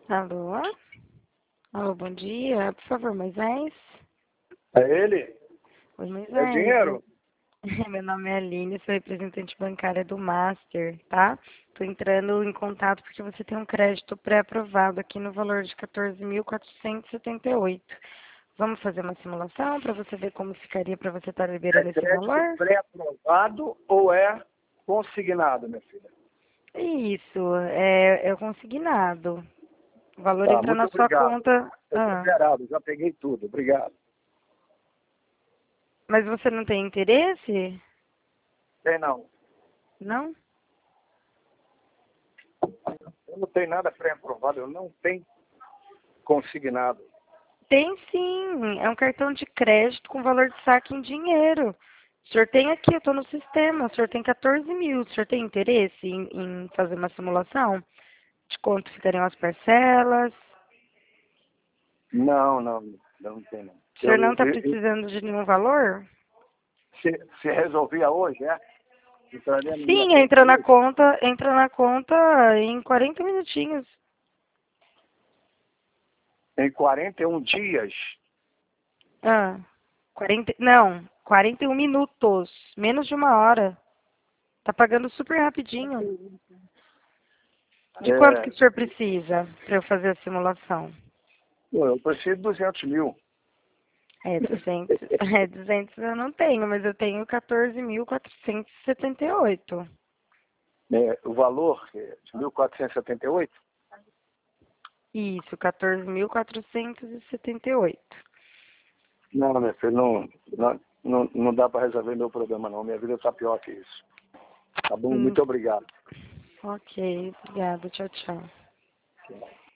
Alô? Alô, bom dia. Por favor, Moisés? É ele? Oi, É o Moisés. dinheiro? Meu nome é Aline, sou representante bancária do Master, tá? Tô entrando em contato porque você tem um crédito pré-aprovado aqui no valor de 14.478. Vamos fazer uma simulação para você ver como ficaria para você estar É liberando esse crédito valor? pré-aprovado ou é consignado, minha filha? Isso, é consignado. O valor Tá, entra muito na sua obrigado. conta. Eu estou Ah, zerado, já peguei tudo. Obrigado. mas você não tem interesse? Tem não. Não? Eu não tenho nada pré-aprovado, eu não tenho consignado. Tem sim, é um cartão de crédito com valor de saque em dinheiro. O senhor tem aqui, eu estou no sistema, o senhor tem 14 mil. O senhor tem interesse em fazer uma simulação? De quanto ficariam as parcelas? Não, não tem não. O senhor não está precisando de nenhum valor? Se resolvia hoje, é? Entraria na minha Sim, conta hoje? entra na conta em 40 minutinhos. Em 41 dias. Ah, 41 minutos, menos de uma hora. Tá pagando super rapidinho. De quanto que É, o senhor precisa para eu fazer a simulação? pô, eu preciso de 200 mil. É, 200, 200 eu não tenho, mas eu tenho 14.478. É, o valor é de 1.478. Isso, 14.478. Não, meu filho, não dá para resolver meu problema, não. Minha vida está pior que isso. Tá bom? Hum, Muito obrigado. ok, obrigada, tchau, tchau.